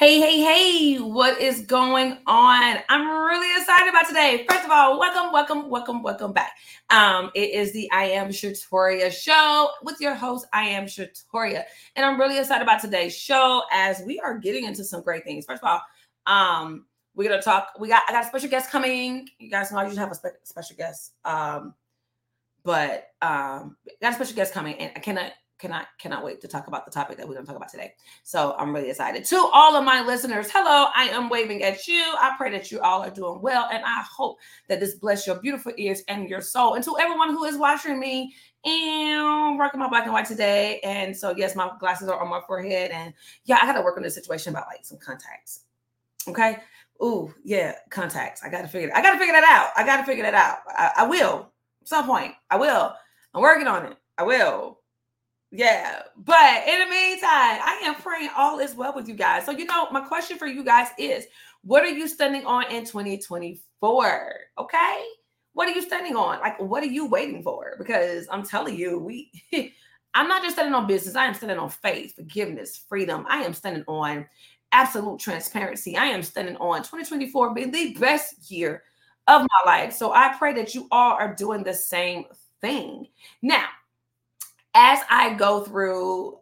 Hey, what is going on? I'm really excited about today. First of all, welcome back. It is the I Am Shatoria show with your host, I Am Shatoria. And I'm really excited about today's show as we are getting into some great things. First of all, we're gonna talk. I got a special guest coming. You guys know I usually have a special guest. But got a special guest coming, and I cannot wait to talk about the topic that we're going to talk about today. So I'm really excited. To all of my listeners, hello, I am waving at you. I pray that you all are doing well, and I hope that this bless your beautiful ears and your soul. And to everyone who is watching me, and rocking my black and white today. And so, yes, my glasses are on my forehead, and yeah, I got to work on this situation about like some contacts. Okay. Ooh, yeah, contacts. I got to figure that out. I will. At some point, I will. I'm working on it. I will. Yeah. But in the meantime, I am praying all is well with you guys. So, my question for you guys is, what are you standing on in 2024? Okay. What are you standing on? Like, what are you waiting for? Because I'm telling you, I'm not just standing on business. I am standing on faith, forgiveness, freedom. I am standing on absolute transparency. I am standing on 2024 being the best year of my life. So I pray that you all are doing the same thing. Now, as I go through,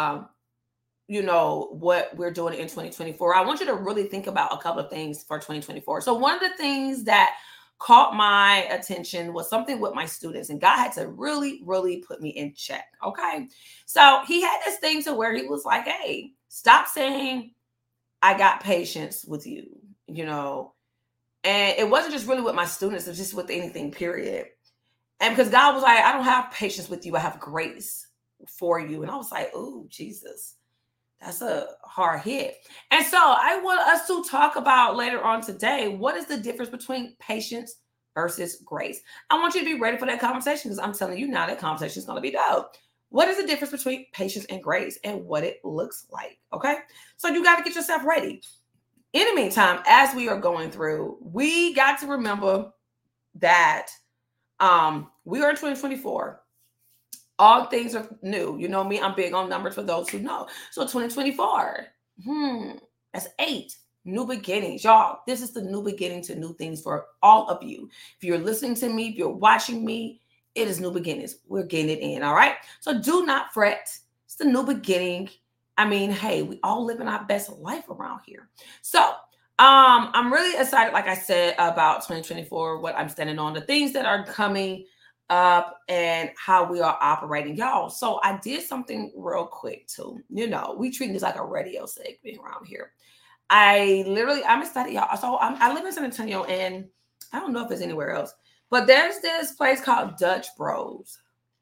what we're doing in 2024, I want you to really think about a couple of things for 2024. So one of the things that caught my attention was something with my students, and God had to really, really put me in check. Okay. So he had this thing to where he was like, hey, stop saying, I got patience with you, and it wasn't just really with my students, it was just with anything, period. And because God was like, I don't have patience with you, I have grace for you. And I was like, oh, Jesus, that's a hard hit. And so I want us to talk about later on today, what is the difference between patience versus grace? I want you to be ready for that conversation because I'm telling you now that conversation is going to be dope. What is the difference between patience and grace and what it looks like? Okay. So you got to get yourself ready. In the meantime, as we are going through, we got to remember that we are in 2024. All things are new. You know me, I'm big on numbers for those who know. So 2024, that's 8. New beginnings. Y'all, this is the new beginning to new things for all of you. If you're listening to me, if you're watching me, it is new beginnings. We're getting it in, all right? So do not fret. It's the new beginning. I mean, hey, we all living our best life around here. So I'm really excited, like I said, about 2024, what I'm standing on, the things that are coming up and how we are operating, y'all. So I did something real quick too. We treat this like a radio segment around here. I'm excited, y'all. So I live in San Antonio, and I don't know if it's anywhere else, but there's this place called Dutch Bros.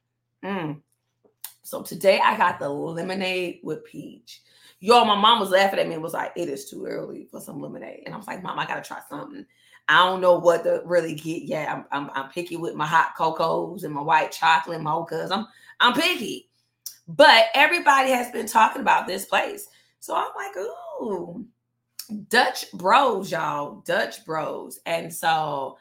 So today I got the lemonade with peach. Y'all, my mom was laughing at me and was like, it is too early for some lemonade. And I was like, Mom, I got to try something. I don't know what to really get yet. I'm picky with my hot cocos and my white chocolate mochas. I'm picky. But everybody has been talking about this place. So I'm like, ooh, Dutch Bros, y'all. Dutch Bros. And so,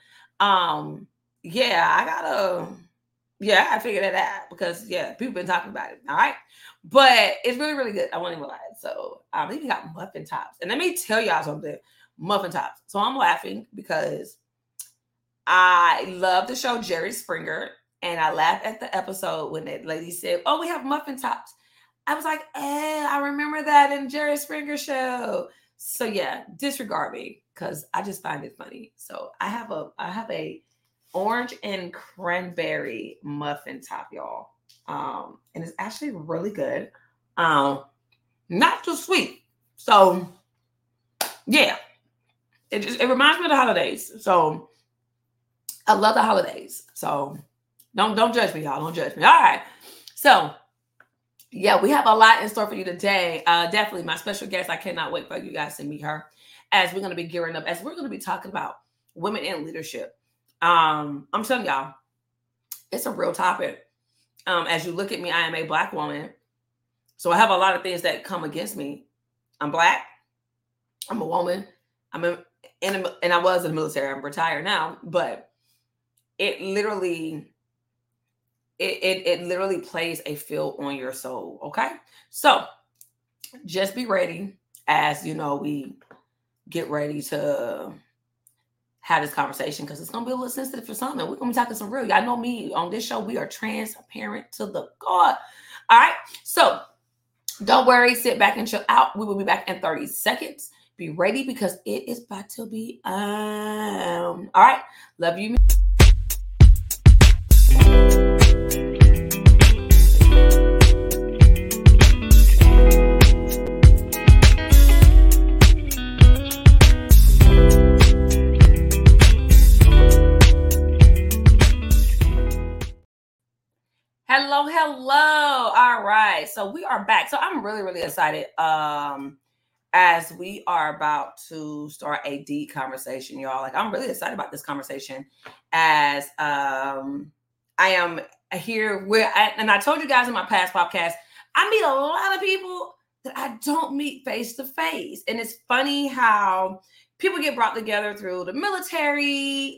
I figured that out because people been talking about it. All right. But it's really, really good. I won't even lie. So I even got muffin tops. And let me tell y'all something. Muffin tops. So I'm laughing because I love the show Jerry Springer. And I laughed at the episode when that lady said, oh, we have muffin tops. I was like, I remember that in Jerry Springer show. So yeah, disregard me because I just find it funny. So I have a orange and cranberry muffin top, y'all. And it's actually really good. Not too sweet. So yeah, it reminds me of the holidays. So I love the holidays. So don't judge me, y'all. Don't judge me. All right. So yeah, we have a lot in store for you today. Definitely my special guest. I cannot wait for you guys to meet her as we're going to be gearing up, as we're going to be talking about women in leadership. I'm telling y'all, it's a real topic. As you look at me, I am a Black woman. So I have a lot of things that come against me. I'm Black. I'm a woman. And I was in the military. I'm retired now, but it literally plays a feel on your soul. Okay. So just be ready as we get ready to have this conversation, because it's gonna be a little sensitive for some, and we're gonna be talking some real. Y'all know me on this show. We are transparent to the God. All right, so don't worry, sit back and chill out. We will be back in 30 seconds. Be ready because it is about to be all right. Love you. Hello. All right. So we are back. So I'm really, really excited as we are about to start a deep conversation, y'all. Like, I'm really excited about this conversation as I am here and I told you guys in my past podcast, I meet a lot of people that I don't meet face to face. And it's funny how people get brought together through the military,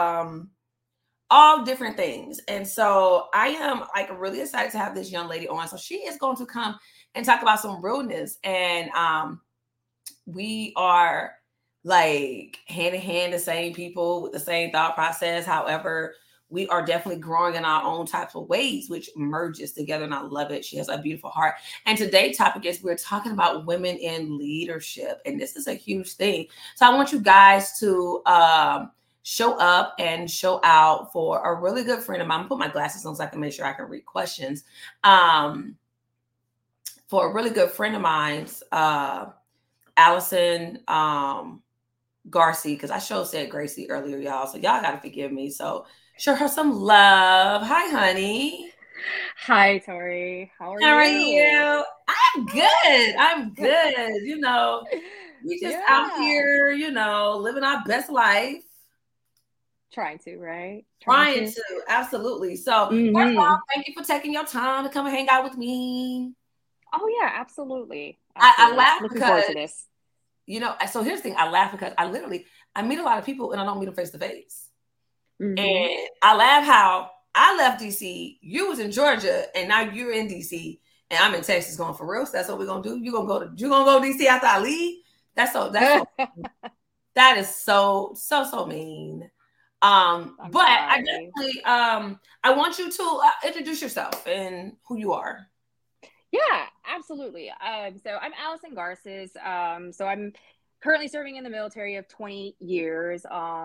all different things. And so I am like really excited to have this young lady on. So she is going to come and talk about some realness. And we are like hand in hand, the same people with the same thought process. However, we are definitely growing in our own types of ways, which merges together. And I love it. She has a beautiful heart. And today's topic is we're talking about women in leadership. And this is a huge thing. So I want you guys to show up and show out for a really good friend of mine. I'm put my glasses on so I can make sure I can read questions. For a really good friend of mine's, Allison Garcia, because I said Gracie earlier, y'all. So y'all got to forgive me. So show her some love. Hi, honey. Hi, Tori. How are you? I'm good. I'm good. We just out here, living our best life. Trying to, right? Trying to. Absolutely. So first of all, thank you for taking your time to come and hang out with me. Oh yeah, absolutely. I laugh looking because, forward to this. So here's the thing. I laugh because I meet a lot of people and I don't meet them face to face. And I laugh how I left DC, you was in Georgia, and now you're in DC, and I'm in Texas going for real. So that's what we're gonna do. You're gonna go DC after I leave. That's so that is so mean. But I definitely I want you to introduce yourself and who you are. Yeah, absolutely. So I'm Allison Garces. So I'm currently serving in the military of 20 years.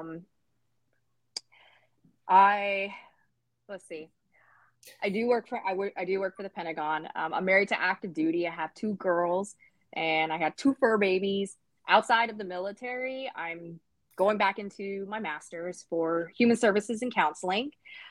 Let's see. I do work for the Pentagon. I'm married to active duty. I have 2 girls and I have 2 fur babies. Outside of the military, I'm going back into my master's for human services and counseling,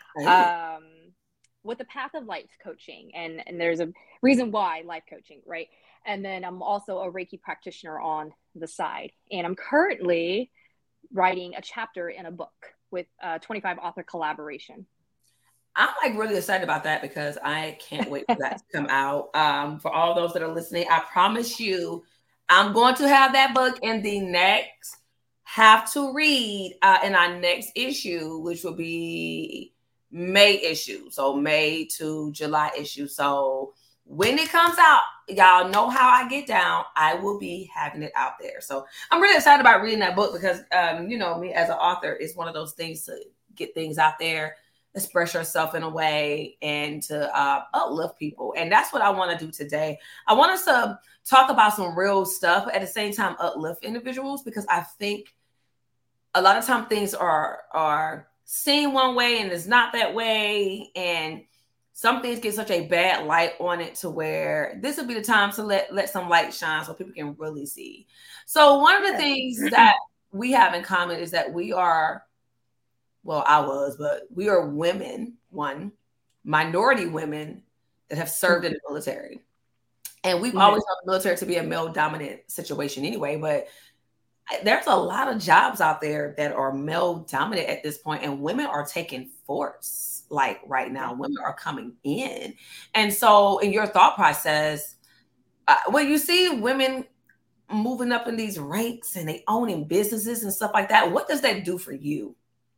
with the path of life coaching. And there's a reason why life coaching, right? And then I'm also a Reiki practitioner on the side. And I'm currently writing a chapter in a book with 25 author collaboration. I'm like really excited about that because I can't wait for that to come out. For all those that are listening, I promise you, I'm going to have that book in the next have to read in our next issue, which will be May issue. So May to July issue. So when it comes out, y'all know how I get down. I will be having it out there. So I'm really excited about reading that book because, me as an author, it's one of those things to get things out there, express yourself in a way, and to uplift people. And that's what I want to do today. I want us to talk about some real stuff, at the same time uplift individuals, because I think a lot of times things are seen one way and it's not that way. And some things get such a bad light on it to where this would be the time to let some light shine so people can really see. So one of the things that we have in common is that we are, we are women, minority women that have served in the military. And we've always known the military to be a male dominant situation anyway, but there's a lot of jobs out there that are male dominant at this point, and women are taking force. Like right now, women are coming in. And so in your thought process, when you see women moving up in these ranks and they owning businesses and stuff like that, what does that do for you?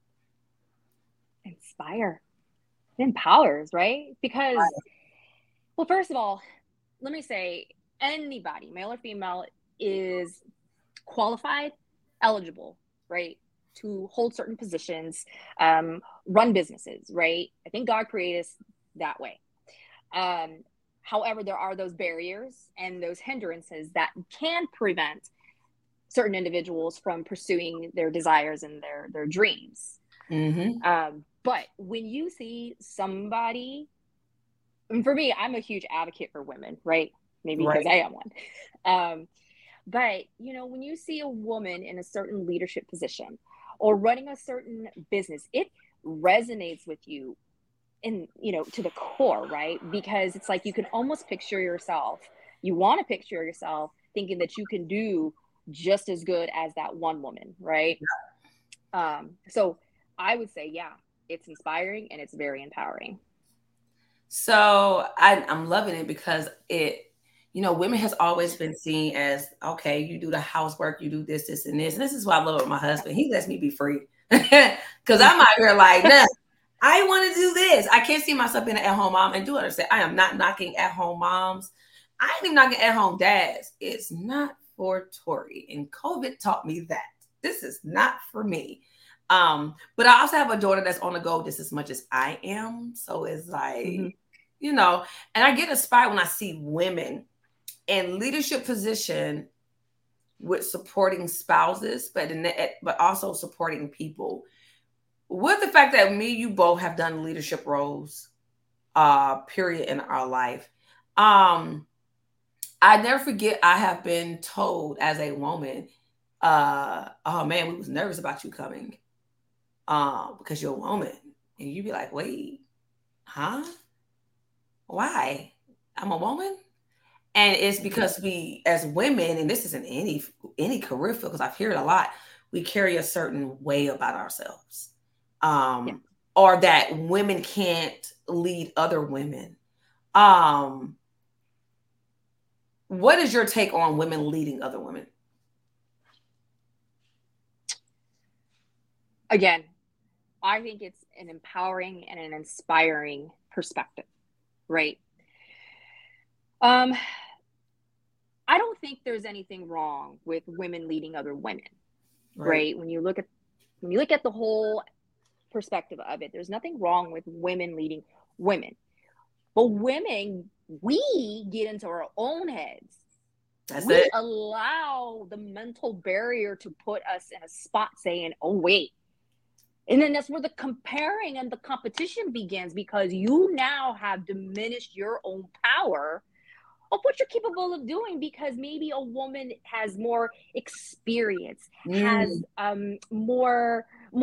Inspire. It empowers, right? Because, well, first of all, let me say, anybody, male or female, is qualified, eligible, right, to hold certain positions, run businesses, right? I think God created us that way. However, there are those barriers and those hindrances that can prevent certain individuals from pursuing their desires and their dreams. But when you see somebody, and for me, I'm a huge advocate for women, right? Maybe because I am one. But, you know, when you see a woman in a certain leadership position or running a certain business, it resonates with you in, you know, to the core, right? Because it's like you can almost picture yourself. You want to picture yourself thinking that you can do just as good as that one woman, right? So I would say, yeah, it's inspiring and it's very empowering. So I'm loving it because women has always been seen as, okay, you do the housework, you do this, this, and this. And this is why I love my husband. He lets me be free. Because I'm out here like, nah, I want to do this. I can't see myself being an at-home mom. And do understand, I am not knocking at-home moms. I ain't even knocking at-home dads. It's not for Tori. And COVID taught me that. This is not for me. But I also have a daughter that's on the go just as much as I am. So it's like, and I get inspired when I see women in leadership position with supporting spouses, but also supporting people. With the fact that you both have done leadership roles, period, in our life. I never forget, I have been told as a woman, oh man, we was nervous about you coming. Because you're a woman. And you'd be like, wait, huh? Why? I'm a woman? And it's because we, as women, and this isn't any career field, because I've heard it a lot, we carry a certain way about ourselves. Or that women can't lead other women. What is your take on women leading other women? Again, I think it's an empowering and an inspiring perspective, right? I don't think there's anything wrong with women leading other women, right? When you look at the whole perspective of it, there's nothing wrong with women leading women. But women, we get into our own heads. We allow the mental barrier to put us in a spot saying, oh, wait. And then that's where the comparing and the competition begins, because you now have diminished your own power of what you're capable of doing, because maybe a woman has more experience, has more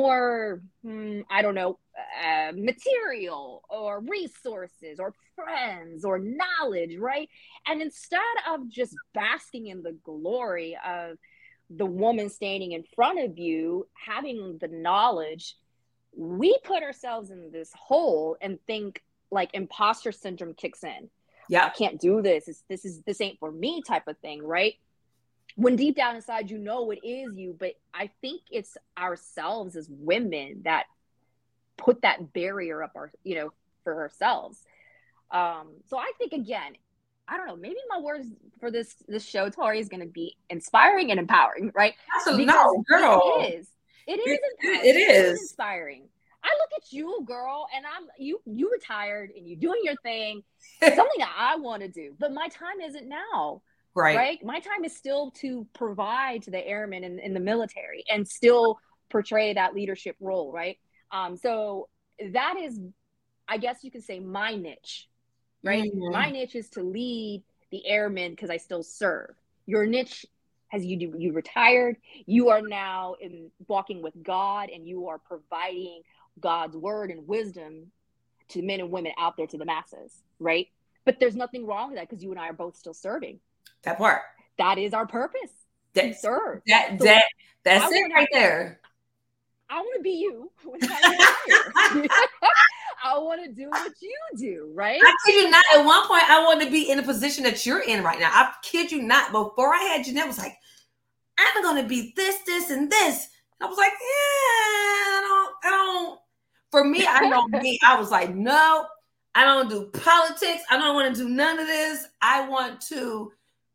I don't know, material or resources or friends or knowledge, right? And instead of just basking in the glory of the woman standing in front of you having the knowledge, we put ourselves in this hole and think like imposter syndrome kicks in. I can't do this. This ain't for me type of thing, right? When deep down inside, you know it is you, but I think it's ourselves as women that put that barrier up for ourselves. So I think, again, I don't know, maybe my words for this show, Tori, is going to be inspiring and empowering, right? Absolutely. No, girl. It is empowering. It is inspiring. I look at you, girl, and you retired and you're doing your thing, something that I want to do, but my time isn't now. Right? My time is still to provide to the airmen in the military and still portray that leadership role, right? So that is, I guess you could say, my niche, right? My niche is to lead the airmen because I still serve. Your niche, as you retired, you are now walking with God, and you are providing God's word and wisdom to men and women out there, to the masses, right? But there's nothing wrong with that, because you and I are both still serving. That part. That is our purpose. To serve. That's it right there. I want to be you when I retire. I want to do what you do, right? I kid you not. At one point, I wanted to be in the position that you're in right now. I kid you not. Before I had Jeanette, was like, I'm going to be this, and this. I was like, yeah, I don't. For me, I know me. I was like, no, I don't do politics. I don't want to do none of this. I want to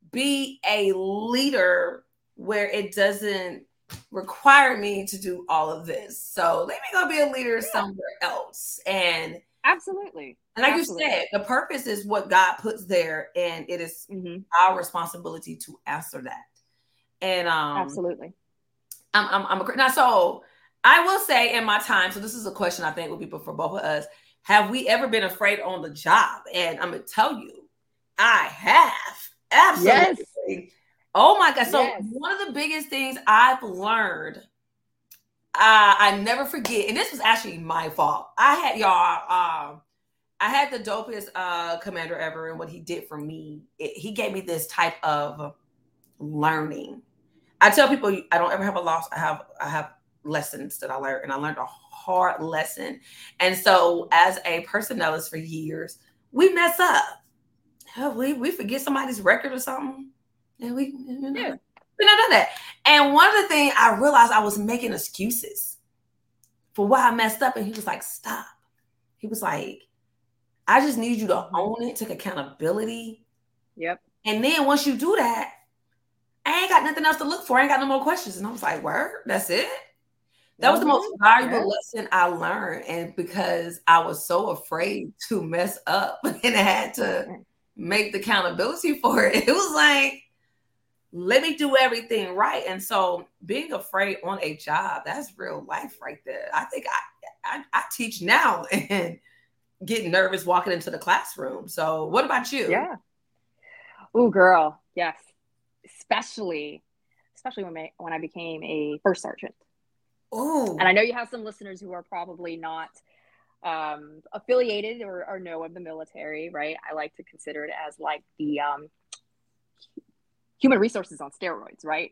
be a leader where it doesn't require me to do all of this. So let me go be a leader somewhere else. And absolutely. And like you said, the purpose is what God puts there, and it is our responsibility to answer that. And absolutely. I'm a now. So I will say, in my time, so this is a question I think would be for both of us. Have we ever been afraid on the job? And I'm gonna tell you, I have. Absolutely. Yes. Oh my God. So one of the biggest things I've learned, I never forget, and this was actually my fault. I had the dopest commander ever, and what he did for me, he gave me this type of learning. I tell people I don't ever have a loss. I have lessons that I learned, and I learned a hard lesson. And so, as a personnelist for years, we mess up. We forget somebody's record or something, and we not done that. And one of the things I realized, I was making excuses for why I messed up, and he was like, "Stop." He was like, I just need you to own it, take accountability. Yep. And then once you do that, I ain't got nothing else to look for. I ain't got no more questions. And I was like, word, that's it. That was the most valuable lesson I learned. And because I was so afraid to mess up and I had to make the accountability for it, it was like, let me do everything right. And so being afraid on a job, that's real life right there. I think I teach now and getting nervous walking into the classroom. So what about you? Yeah. Oh, girl. Yes. Especially when I became a first sergeant. Oh. And I know you have some listeners who are probably not affiliated or know of the military, right? I like to consider it as like the human resources on steroids, right?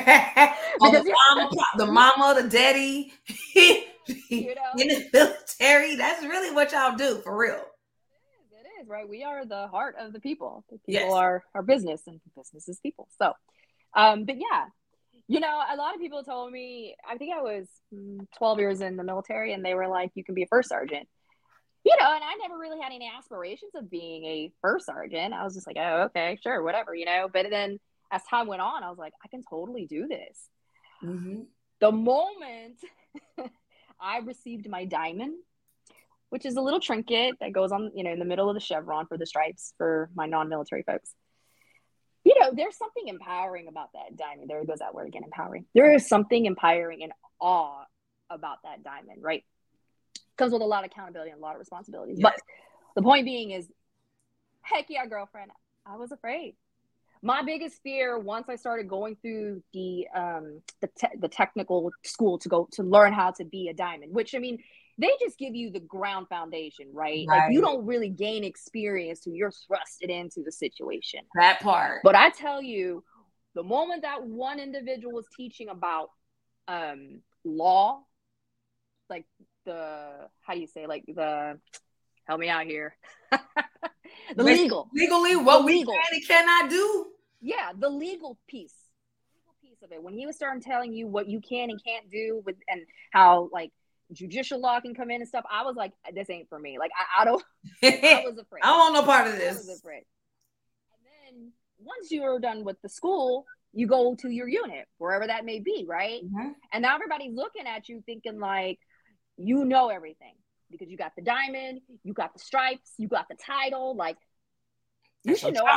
the mama, the daddy, you know, in the military. That's really what y'all do, for real. It is, right? We are the heart of the people. The people are our business, and business is people. So, but yeah, you know, a lot of people told me, I think I was 12 years in the military, and they were like, you can be a first sergeant. You know, and I never really had any aspirations of being a first sergeant. I was just like, oh, okay, sure, whatever, you know. But then as time went on, I was like, I can totally do this. The moment I received my diamond, which is a little trinket that goes on, you know, in the middle of the chevron for the stripes for my non-military folks. You know, there's something empowering about that diamond. There goes that word again, empowering. There is something empowering and awe about that diamond, right? Comes with a lot of accountability and a lot of responsibilities. Yes. But the point being is, heck yeah, girlfriend, I was afraid. My biggest fear, once I started going through the technical school to learn how to be a diamond, which, I mean, they just give you the ground foundation, right? Like, you don't really gain experience till you're thrusted into the situation. That part. But I tell you, the moment that one individual was teaching about law, like how do you say, like help me out here. Legally, what we can and cannot do. Yeah, the legal piece of it. When he was starting telling you what you can and can't do with, and how like judicial law can come in and stuff, I was like, this ain't for me. Like I don't. I was afraid. I don't want no part of this. I was afraid. And then once you are done with the school, you go to your unit, wherever that may be, right? And now everybody's looking at you thinking like, you know everything, because you got the diamond, you got the stripes, you got the title. Like, you should know. I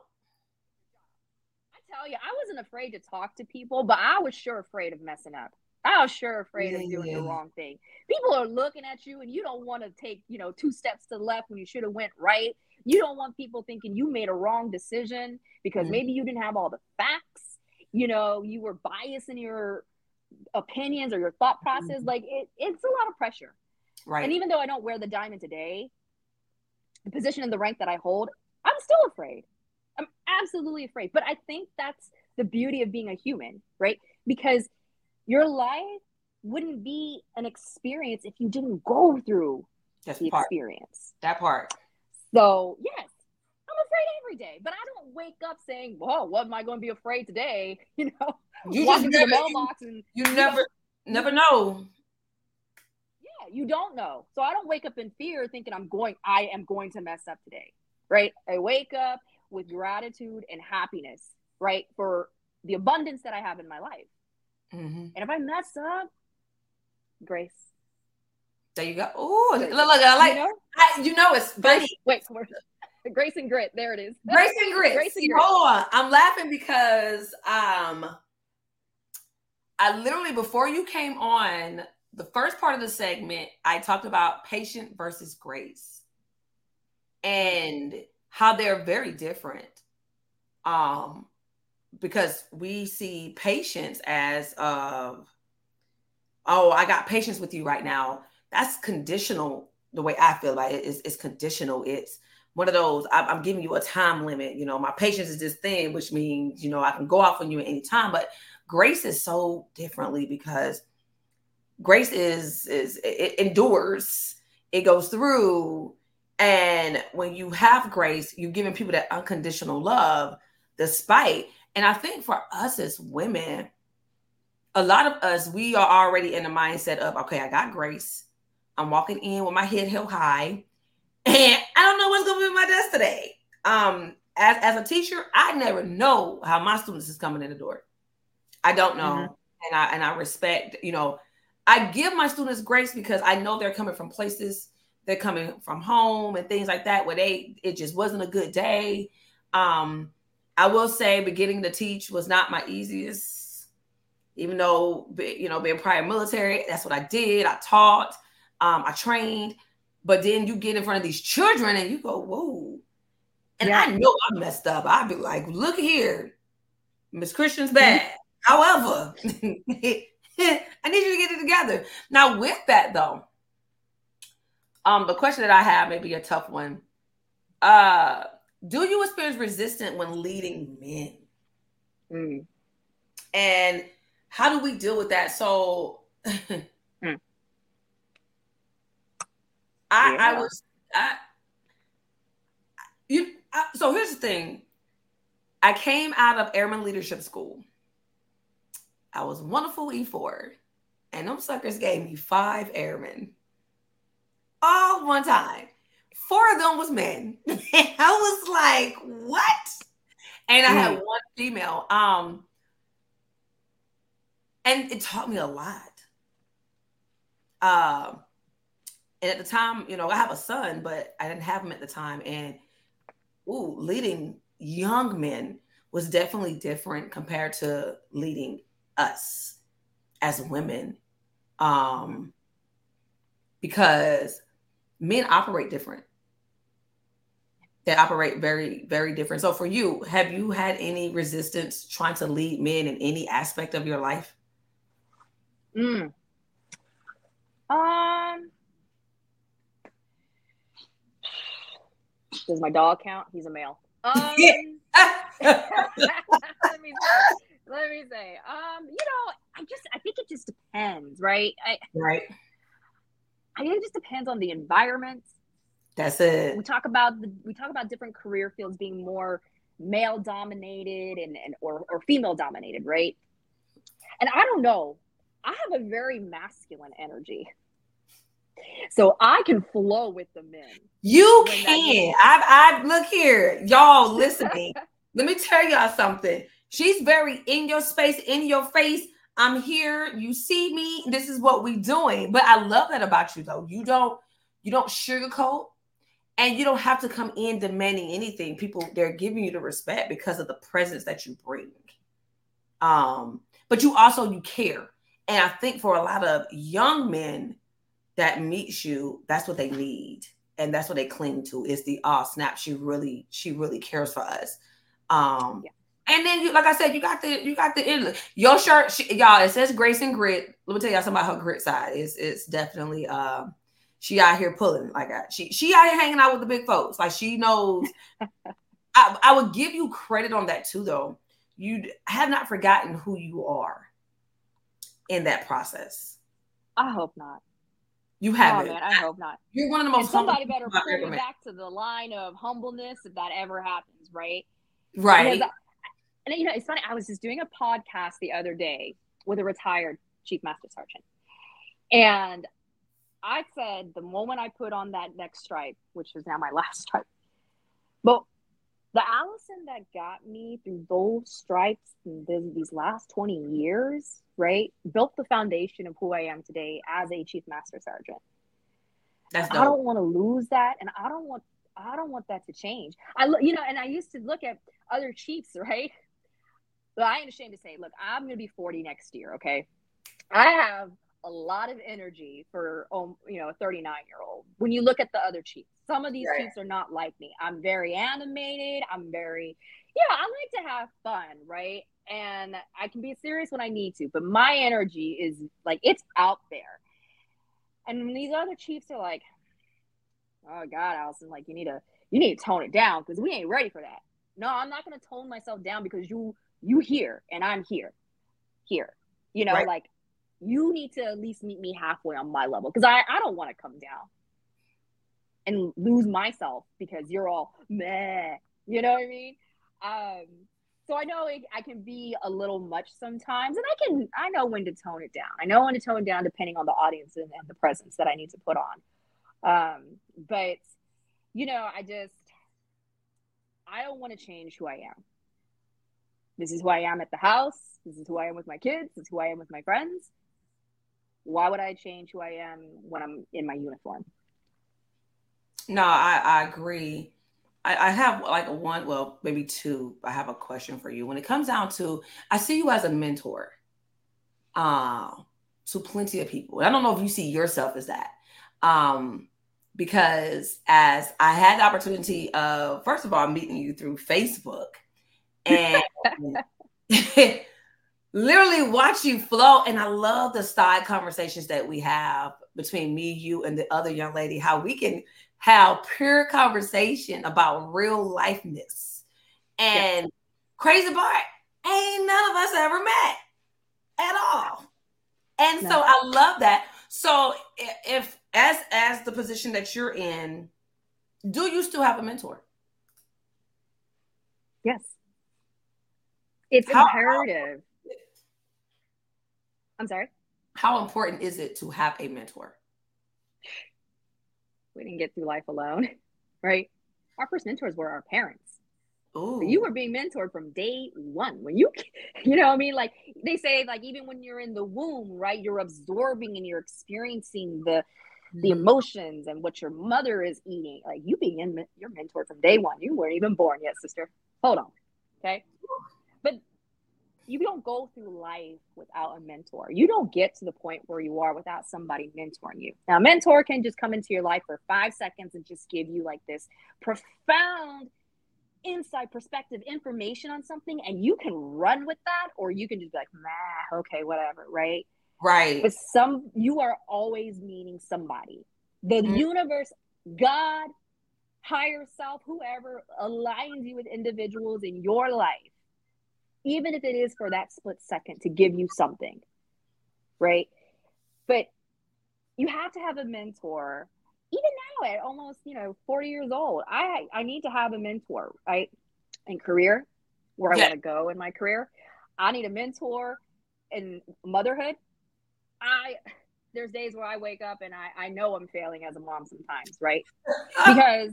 tell you, I wasn't afraid to talk to people, but I was sure afraid of messing up. I was sure afraid of doing the wrong thing. People are looking at you, and you don't want to take, 2 steps to the left when you should have went right. You don't want people thinking you made a wrong decision because maybe you didn't have all the facts. You were biased in your opinions or your thought process. Like, it's a lot of pressure. Right. And even though I don't wear the diamond today, the position in the rank that I hold, I'm still afraid. I'm absolutely afraid. But I think that's the beauty of being a human, right? Because your life wouldn't be an experience if you didn't go through the experience. That part. So, yes, I'm afraid every day. But I don't wake up saying, whoa, what am I going to be afraid today? You walk into the mailbox and you never know. Yeah, you don't know. So I don't wake up in fear thinking I am going to mess up today, right? I wake up with gratitude and happiness, right? For the abundance that I have in my life. Mm-hmm. And if I mess up, grace. There you go. Oh, look, I like, it's funny. Grace and grit. There it is. Grace and grit. Grace and grit. Hold on. I'm laughing because I literally, before you came on, the first part of the segment, I talked about patient versus grace and how they're very different. Because we see patience as I got patience with you right now. That's conditional. The way I feel about it is conditional. It's one of those, I'm giving you a time limit. My patience is this thing, which means, I can go off on you at any time. But grace is so differently, because grace it endures. It goes through. And when you have grace, you're giving people that unconditional love despite. And I think for us as women, a lot of us, we are already in the mindset of, okay, I got grace. I'm walking in with my head held high, and I don't know what's going to be my desk today. As a teacher, I never know how my students is coming in the door. I don't know. Mm-hmm. And I respect, I give my students grace because I know they're coming from places, they're coming from home and things like that, where it just wasn't a good day. I will say beginning to teach was not my easiest, even though, being prior military, that's what I did. I taught, I trained, but then you get in front of these children and you go, whoa. And I know I messed up. I'd be like, look here, Miss Christian's bad. However, I need you to get it together. Now with that though, the question that I have may be a tough one. Do you experience resistance when leading men? And how do we deal with that? So so here's the thing. I came out of Airman Leadership School. I was wonderful E4, and them suckers gave me 5 airmen all one time. 4 of them was men. I was like, what? And I had 1 female. And it taught me a lot. And at the time, I have a son, but I didn't have him at the time. And leading young men was definitely different compared to leading us as women. Because men operate different. They operate very, very different. So for you, have you had any resistance trying to lead men in any aspect of your life? Does my dog count? He's a male. Let me say. I think it just depends, right? Right. I think it just depends on the environment. That's it. We talk about different career fields being more male dominated or female dominated, right? And I don't know. I have a very masculine energy. So I can flow with the men. You can. I look here, y'all listening. Let me tell y'all something. She's very in your space, in your face. I'm here. You see me. This is what we doing. But I love that about you, though. You don't sugarcoat, and you don't have to come in demanding anything. People, they're giving you the respect because of the presence that you bring. But you care. And I think for a lot of young men that meets you, that's what they need. And that's what they cling to is the, snap, she really cares for us. And then like I said, you got the your shirt, y'all, it says Grace and Grit. Let me tell y'all something about her grit side. It's definitely she out here pulling like she out here hanging out with the big folks. Like she knows. I would give you credit on that too, though. You have not forgotten who you are in that process. I hope not. You haven't. Oh, man, I hope not. You're one of the most humble. Somebody better pull me back to the line of humbleness if that ever happens, right? Right. And it's funny. I was just doing a podcast the other day with a retired Chief Master Sergeant, and I said the moment I put on that next stripe, which is now my last stripe, but The Allison that got me through those stripes and these last 20 years, right, built the foundation of who I am today as a Chief Master Sergeant. That's I don't dope. want to lose that, and I don't want that to change. And I used to look at other chiefs, right? But I ain't ashamed to say, look, I'm gonna be 40 next year. Okay, I have a lot of energy for a 39-year-old. When you look at the other chiefs, some of these Right. chiefs are not like me. I'm very animated. I like to have fun, right? And I can be serious when I need to, but my energy is like it's out there. And these other chiefs are like, oh God, Allison, like you need to tone it down because we ain't ready for that. No, I'm not gonna tone myself down because you here and I'm here. Right. Like you need to at least meet me halfway on my level because I don't want to come down and lose myself because you're all meh. You know what I mean? So I know I can be a little much sometimes, and I know when to tone it down. I know when to tone it down depending on the audience and the presence that I need to put on. But I don't want to change who I am. This is who I am at the house. This is who I am with my kids. This is who I am with my friends. Why would I change who I am when I'm in my uniform? No, I agree. I have like one, well, maybe two. I have a question for you. When it comes down to, I see you as a mentor uh, to plenty of people. I don't know if you see yourself as that. Um, because as I had the opportunity of, first of all, meeting you through Facebook and literally watch you flow. And I love the side conversations that we have between me, you, and the other young lady, how we can have pure conversation about real lifeness. Yes. And crazy part, ain't none of us ever met at all. And No. so I love that. So if as the position that you're in, do you still have a mentor? Yes. It's How imperative. I'm sorry. how important is it to have a mentor? We didn't get through life alone, right? Our first mentors were our parents. So you Ooh. were being mentored from day one. When you know what I mean? Like they say, like even when you're in the womb, right? You're absorbing and you're experiencing the Mhm. emotions and what your mother is eating. Like you're mentored from day one. You weren't even born yet, sister. Hold on. Okay. But you don't go through life without a mentor. You don't get to the point where you are without somebody mentoring you. Now, a mentor can just come into your life for 5 seconds and just give you like this profound insight, perspective, information on something, and you can run with that, or you can just be like, nah, okay, whatever, right? Right. But you are always meeting somebody. The Mm. universe, God, higher self, whoever aligns you with individuals in your life, even if it is for that split second to give you something, right? But you have to have a mentor. Even now at almost, 40 years old, I need to have a mentor, right? In career, where I Yeah. want to go in my career. I need a mentor in motherhood. There's days where I wake up and I know I'm failing as a mom sometimes, right? Because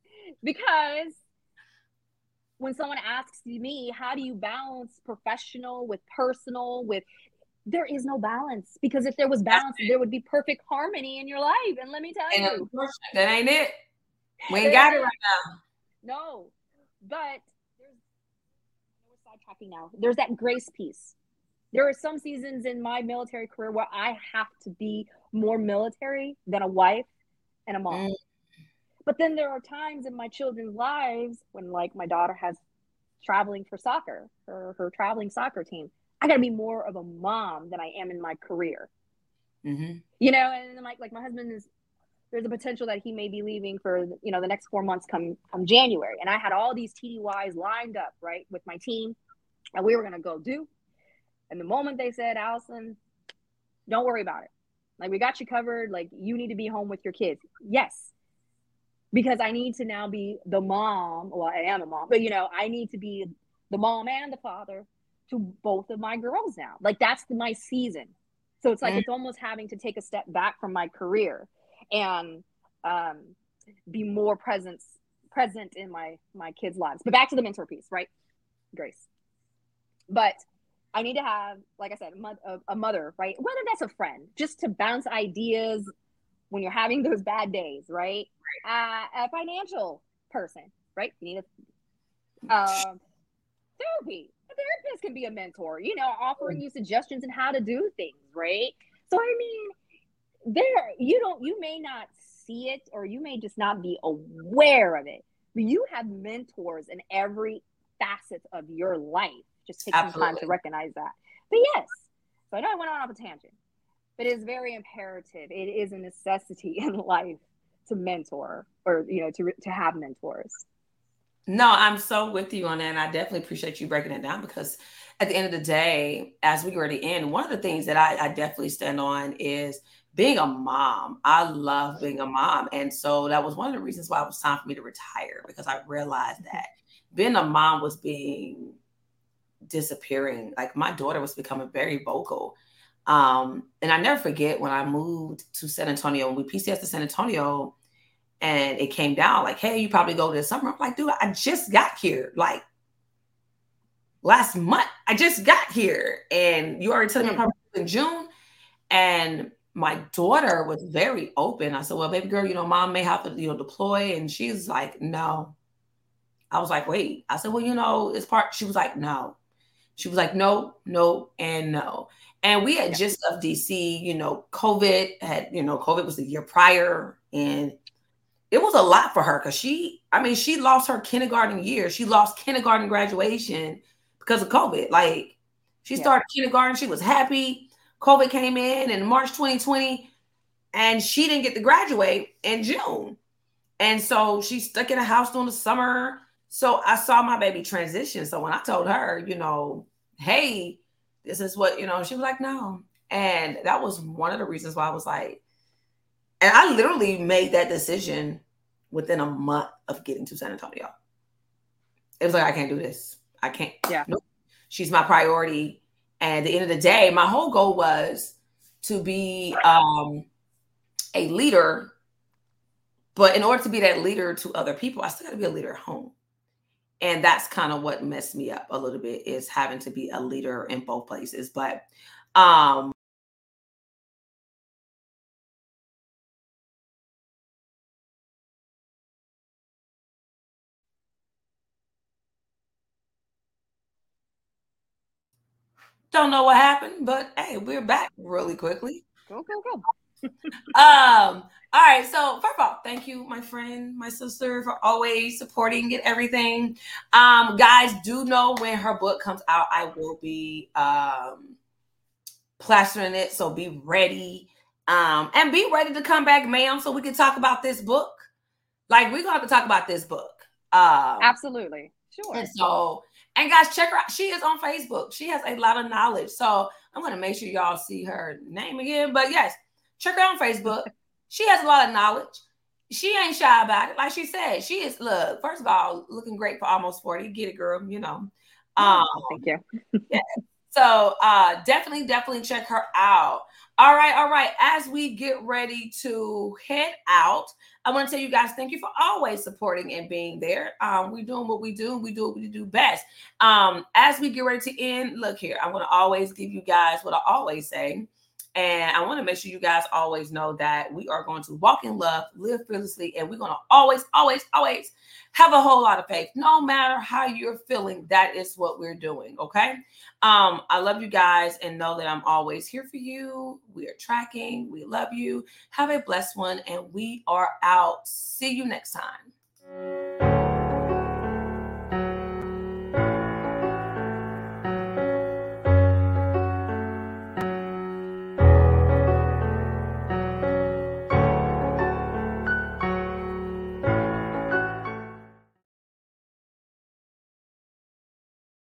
when someone asks me, how do you balance professional with personal with there is no balance, because if there was balance, there would be perfect harmony in your life. And let me tell And you, that ain't it. We ain't there's got it not. right now. No, but we're sidetracking now. There's that grace piece. There are some seasons in my military career where I have to be more military than a wife and a mom. Mm. But then there are times in my children's lives when, like, my daughter has traveling for soccer, her traveling soccer team. I got to be more of a mom than I am in my career. Mm-hmm. And like my husband is, there's a potential that he may be leaving for the next 4 months come January, and I had all these TDYs lined up right with my team, and we were gonna go do. And the moment they said, Allison, don't worry about it, like we got you covered, like you need to be home with your kids. Yes, because I need to now be the mom. Well, I am a mom, but I need to be the mom and the father to both of my girls now. Like that's my season. So it's like Mm. it's almost having to take a step back from my career and be more present in my kids' lives. But back to the mentor piece, right, Grace? But I need to have, like I said, a mother, right? Whether that's a friend, just to bounce ideas when you're having those bad days, right? A financial person, right? You need therapy. A therapist can be a mentor, you know, offering you suggestions on how to do things, right? So I mean, you may not see it, or you may just not be aware of it, but you have mentors in every facet of your life. Just take some time to recognize that. But yes, so I know I went on off a tangent, but it is very imperative. It is a necessity in life to mentor, or, you know, to have mentors. No, I'm so with you on that. And I definitely appreciate you breaking it down, because at the end of the day, as we were to end, one of the things that I definitely stand on is being a mom. I love being a mom. And so that was one of the reasons why it was time for me to retire, because I realized that being a mom was disappearing. Like, my daughter was becoming very vocal. And I never forget when I moved to San Antonio, and we PCS to San Antonio, and it came down like, hey, you probably go this summer. I'm like, dude, I just got here. Like, last month, I just got here. And you already telling me I'm probably in June. And my daughter was very open. I said, well, baby girl, you know, mom may have to, you know, deploy. And she's like, no. I was like, wait. I said, well, you know, it's part. She was like, no. She was like, no, no, and no. And we had just left DC, you know, COVID was the year prior. And it was a lot for her, because she lost her kindergarten year. She lost kindergarten graduation because of COVID. Like, she started kindergarten. She was happy. COVID came in March 2020, and she didn't get to graduate in June. And so she's stuck in a house during the summer. So I saw my baby transition. So when I told her, you know, hey, this is what, you know, she was like, no. And that was one of the reasons why I was like, and I literally made that decision within a month of getting to San Antonio. It was like, I can't do this. I can't. Yeah. Nope. She's my priority. And at the end of the day, my whole goal was to be a leader. But in order to be that leader to other people, I still got to be a leader at home. And that's kind of what messed me up a little bit, is having to be a leader in both places. But don't know what happened, but hey, we're back really quickly. Go. All right. So first of all, thank you, my friend, my sister, for always supporting and everything. Guys, do know when her book comes out, I will be plastering it. So be ready. And be ready to come back, ma'am, so we can talk about this book. Like, we're gonna have to talk about this book. Absolutely. Sure. And guys, check her out. She is on Facebook. She has a lot of knowledge. So I'm going to make sure y'all see her name again. But yes, check her out on Facebook. She has a lot of knowledge. She ain't shy about it. Like she said, she is, look, first of all, looking great for almost 40. Get it, girl, you know. Thank you. Yeah. So definitely check her out. All right. As we get ready to head out, I want to tell you guys, thank you for always supporting and being there. We're doing what we do. We do what we do best. As we get ready to end, look here, I'm going to always give you guys what I always say. And I want to make sure you guys always know that we are going to walk in love, live fearlessly, and we're going to always have a whole lot of faith. No matter how you're feeling, that is what we're doing, okay? I love you guys, and know that I'm always here for you. We are tracking. We love you. Have a blessed one, and we are out. See you next time.